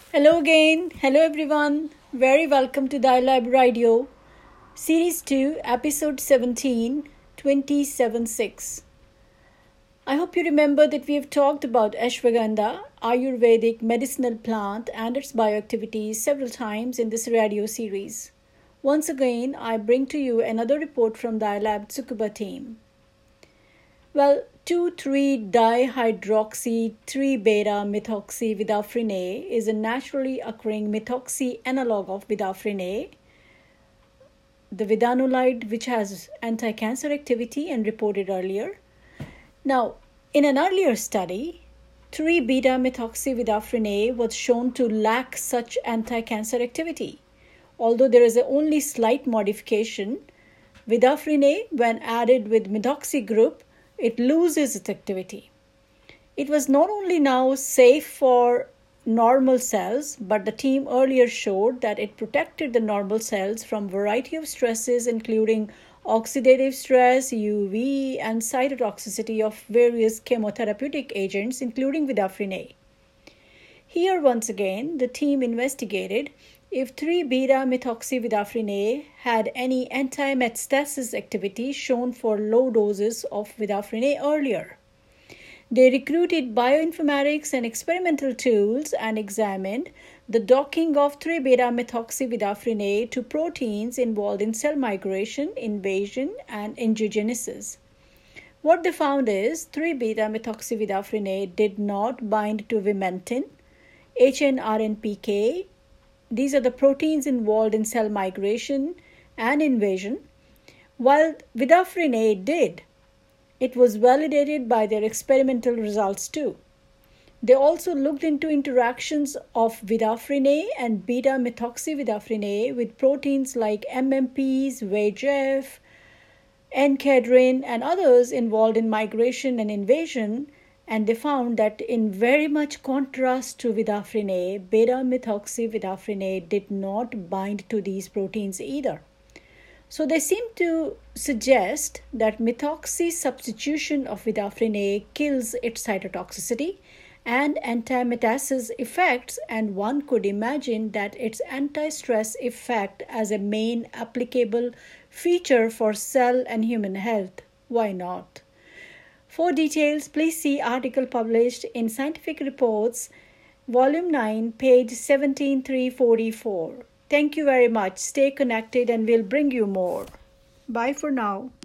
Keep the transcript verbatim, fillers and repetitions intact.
Hello again. Hello everyone. Very welcome to Dialab Radio, Series two, Episode seventeen, twenty-seven six. I hope you remember that we have talked about ashwagandha, Ayurvedic medicinal plant, and its bioactivities several times in this radio series. Once again, I bring to you another report from Dialab Tsukuba team. Well, two three dihydroxy three beta methoxyvidafrin A is a naturally occurring methoxy analog of vidafrin A, the vidanolide which has anti-cancer activity and reported earlier. Now, in an earlier study, three beta methoxyvidafrin A was shown to lack such anti-cancer activity. Although there is a only slight modification, vidafrin A, when added with methoxy group, it loses its activity. It was not only now safe for normal cells, but the team earlier showed that it protected the normal cells from a variety of stresses, including oxidative stress, U V, and cytotoxicity of various chemotherapeutic agents, including vidafrin A. Here, once again, the team investigated if three beta methoxyvidafrin A had any anti-metastasis activity shown for low doses of vidafrin A earlier. They recruited bioinformatics and experimental tools and examined the docking of three beta methoxyvidafrin A to proteins involved in cell migration, invasion, and angiogenesis. What they found is three beta methoxyvidafrin A did not bind to vimentin, H N R N P K. These are the proteins involved in cell migration and invasion, while vidafrin A did. It was validated by their experimental results too. They also looked into interactions of vidafrin A and beta methoxyvidafrin A with proteins like M M Ps, V E G F, N-cadherin, and others involved in migration and invasion, and they found that in very much contrast to vidafrin A, beta methoxyvidafrin A did not bind to these proteins either. So they seem to suggest that methoxy substitution of vidafrin A kills its cytotoxicity and anti-metastasis effects, and one could imagine that its anti-stress effect as a main applicable feature for cell and human health. Why not? For details, please see article published in Scientific Reports, Volume nine, page seventeen three forty-four. Thank you very much. Stay connected and we'll bring you more. Bye for now.